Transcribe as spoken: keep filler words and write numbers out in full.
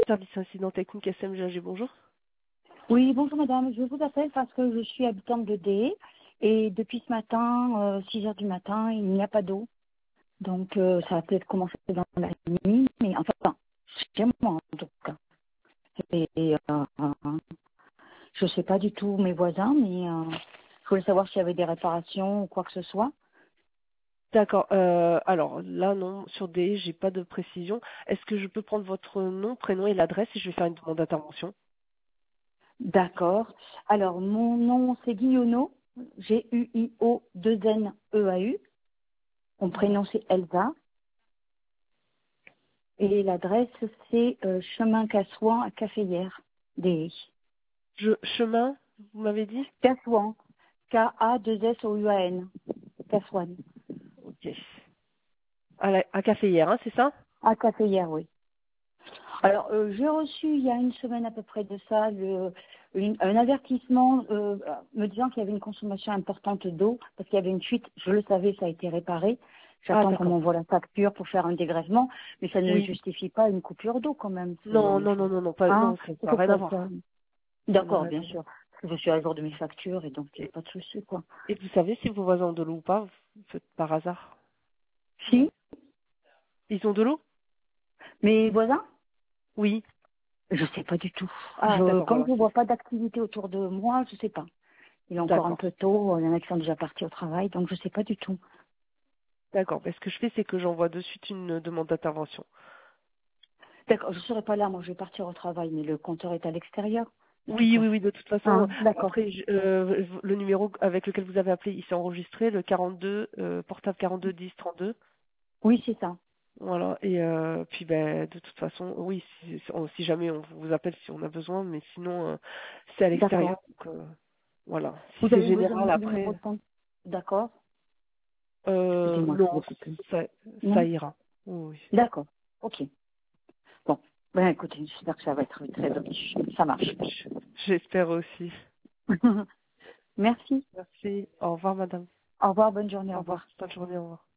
Service incident technique S M G A G, bonjour. Oui, bonjour madame, je vous appelle parce que je suis habitante de D et depuis ce matin, euh, six heures du matin, il n'y a pas d'eau. Donc euh, ça va peut-être commencer dans la nuit, mais enfin, chez moi en tout cas. Et euh, je ne sais pas du tout mes voisins, mais euh, je voulais savoir s'il y avait des réparations ou quoi que ce soit. D'accord. Euh, alors là, non, sur D, j'ai pas de précision. Est-ce que je peux prendre votre nom, prénom et l'adresse et je vais faire une demande d'intervention? D'accord. Alors mon nom c'est Guillaumeau, G U I O deux N E A U. Mon prénom c'est Elsa. Et l'adresse, c'est euh, chemin Cassouan à Caféière, D. Je, chemin, vous m'avez dit? Cassouan, K A deux S O U A N, Cassouan. Ok. À, la, à Café hier, hein, c'est ça? À Caféière, oui. Alors, euh, j'ai reçu il y a une semaine à peu près de ça le, une- un avertissement euh, me disant qu'il y avait une consommation importante d'eau parce qu'il y avait une fuite. Je le savais, ça a été réparé. Ah, J'attends qu'on d'accord. m'envoie la facture pour faire un dégrèvement, mais ça ne Oui. justifie pas une coupure d'eau quand même. Non, C'est, non, non, non, non, pas, hein, non, ça c'est n'a rien à pourquoi ça. voir. Ça n'a D'accord, rien bien à voir. sûr. Parce que je suis à jour de mes factures et donc il n'y a Et, pas de souci, quoi. et vous savez si vos voisins ont de l'eau ou pas, vous faites par hasard? Si, Ils ont de l'eau? mes voisins, Oui. je sais pas du tout. Ah, Je, d'accord, comme voilà, je c'est vois pas d'activité autour de moi, je sais pas. Il est encore un d'accord. peu tôt, il y en a qui sont déjà partis au travail, donc je sais pas du tout. D'accord. Ben, ce que je fais, c'est que j'envoie de suite une demande d'intervention. D'accord, je serai pas là, moi je vais partir au travail, mais le compteur est à l'extérieur. Oui, oui, D'accord. oui, de toute façon, Hein, d'accord. après, je- euh, le numéro avec lequel vous avez appelé, il s'est enregistré, le quarante-deux, euh, portable quarante-deux dix trente-deux. Oui, c'est ça. Voilà, et euh, puis ben, de toute façon, oui, si, si on- si jamais on vous appelle si on a besoin, mais sinon, euh, c'est à l'extérieur. D'accord. Donc, euh, voilà, si Vous c'est avez besoin général, du numéro après, de compte. D'accord. euh, Excusez-moi, je vous non, ai coupé. ça, ça Non. ira. Oui, oui. D'accord. Ok. Bon. Ben écoutez, j'espère que ça va être très riche. Ça marche. J'espère aussi. Merci. Merci. Au revoir, madame. Au revoir, bonne journée, Au au revoir. revoir. Bonne journée, au revoir.